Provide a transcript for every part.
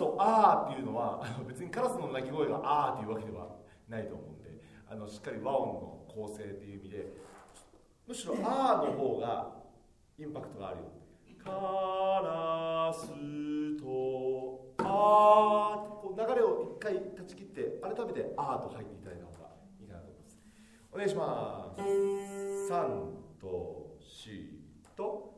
とあーっていうのは別にカラスの鳴き声があーっていうわけではないと思うんで、しっかり和音の構成っていう意味で、むしろあーの方がインパクトがあるよ。カラスとあーってこう流れを一回断ち切って改めてあーと入っていただいた方がいいかなと思います。お願いします。3と4と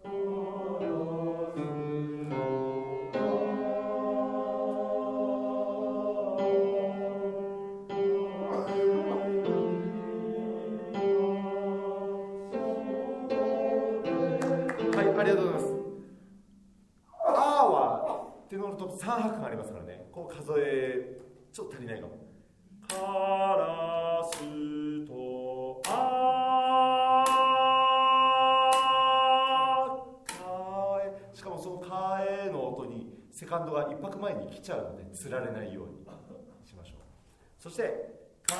はい、ありがとうございます。あーはテノールと3拍がありますからね、こう数えちょっと足りないかも。カラスとあーかえ、しかもそのかえの音にセカンドが一拍前に来ちゃうのでつられないようにしましょう。そして帰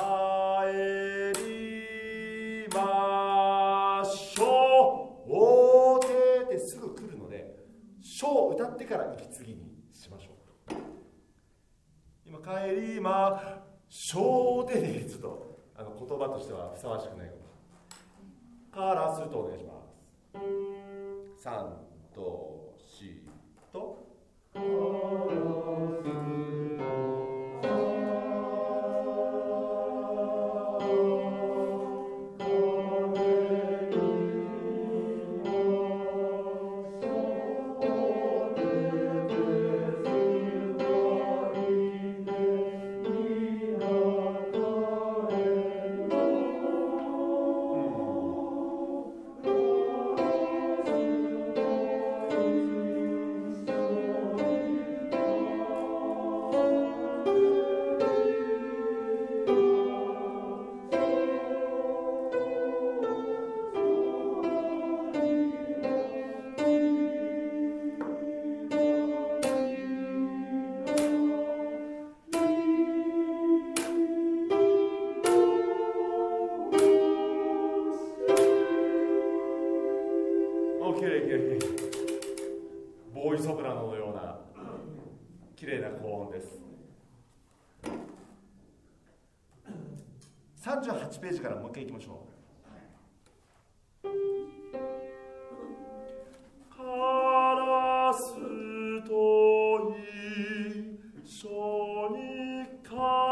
りましょうおーてーってすぐ来るので、しょう歌ってから息継ぎにしましょう。今帰りましょうてーでちょっと言葉としてはふさわしくないかも。カラスとお願いします。3と4とボーイソプラノのような綺麗な高音です。38ページからもう一回いきましょう。カラスと一緒に帰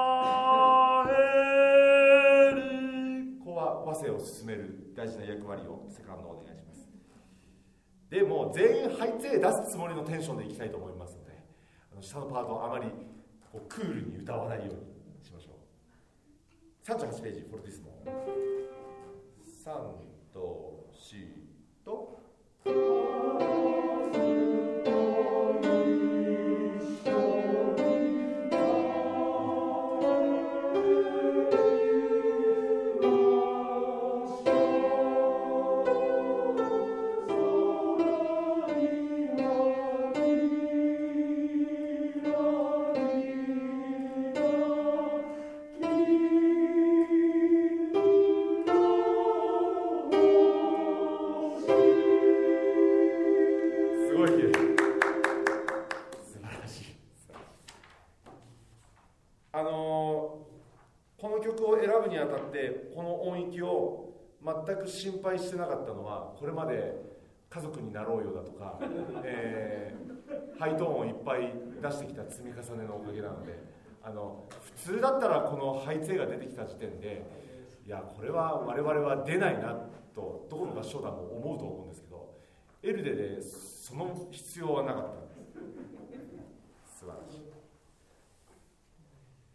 り、ここは和声を進める大事な役割をセカンドお願いします。でも全員ハイツェ出すつもりのテンションでいきたいと思いますので、下のパートをあまりこうクールに歌わないようにしましょう。38ページ、フォルティスモ3と4とこの曲を選ぶにあたってこの音域を全く心配してなかったのは、これまで家族になろうよだとか、ハイトーンをいっぱい出してきた積み重ねのおかげなので、普通だったらこのハイツェが出てきた時点で、いやこれは我々は出ないなとどこの合唱団も思うと思うんですけど、エルデでその必要はなかったんです。素晴らしい。